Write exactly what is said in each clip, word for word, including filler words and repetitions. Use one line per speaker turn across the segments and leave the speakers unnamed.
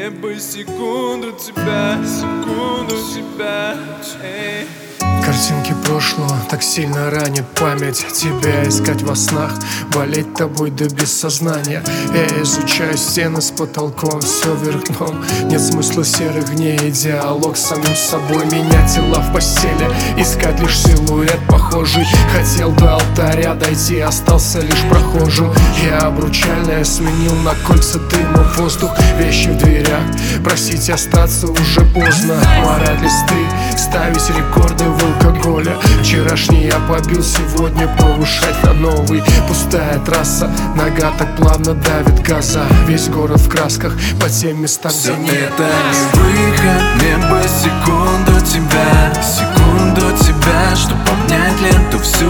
Мне бы секунду тебя, секунду тебя, эй.
Картинки прошлого так сильно ранит память. Тебя искать во снах, болеть тобой до бессознания. Я изучаю стены с потолком, все вверх дном. Нет смысла серых дней, диалог с самим собой. Менять тела в постели, искать лишь силуэт похожий. Хотел до алтаря дойти, остался лишь прохожим. Я обручальное сменил на кольца дыма, воздух, вещи в дверях. Просить остаться уже поздно. Морать листы, ставить рекорды в алкоголя. Вчерашний я побил, сегодня повышать на новый. Пустая трасса, нога так плавно давит газа. Весь город в красках, по тем местам,
все
где нет
это
нас.
не выход, мне бы секунду тебя, секунду тебя, чтоб обнять ленту всю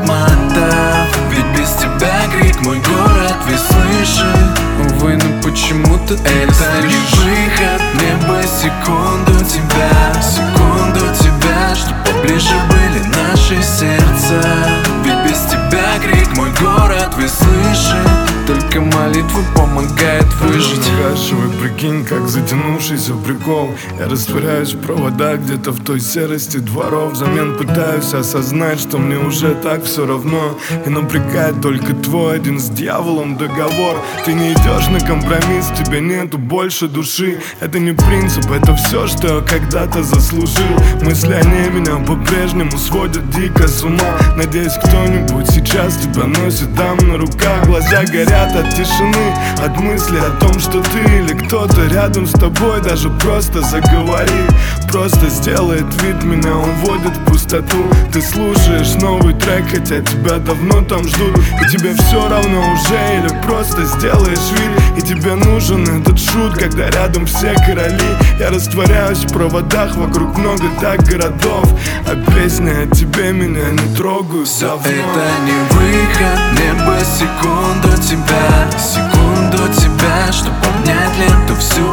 отмотав. Ведь без тебя крик мой город весь слышит. Увы, но почему-то это не выход. Мне бы секунду тебя, секунду тебя, чтоб поближе были наши сердца. Ведь без тебя крик мой город весь слышит. Только молитва помогает выжить.
Кашевый, прикинь, как затянувшийся прикол. Я растворяюсь в проводах где-то в той серости дворов. Взамен пытаюсь осознать, что мне уже так все равно. И напрягает только твой один с дьяволом договор. Ты не идешь на компромисс, в тебе нету больше души. Это не принцип, это все, что я когда-то заслужил. Мысли о ней меня по-прежнему сводят дико с ума. Надеюсь, кто-нибудь сейчас тебя носит там на руках. Глаза горят от тишины, от мысли о том, что ты или кто-то рядом с тобой. Даже просто заговори, просто сделает вид, меня уводит в пустоту. Ты слушаешь новый трек, хотя тебя давно там ждут. И тебе все равно уже, или просто сделаешь вид. И тебе нужен этот шут, когда рядом все короли. Я растворяюсь в проводах, вокруг много так городов. А песни о тебе меня не трогают давно.
Это не выход, мне бы секунду тебя, секунду тебя, чтоб обнять ленту всю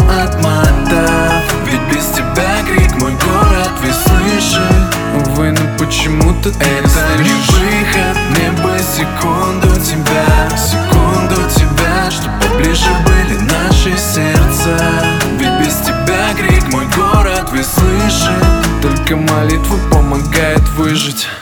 отмотав. Ведь без тебя крик мой город весь слышит. Увы, но почему-то это не выход. Мне бы секунду тебя, секунду тебя, чтоб поближе были наши сердца. Ведь без тебя крик мой город весь слышит. Только молитва помогает выжить.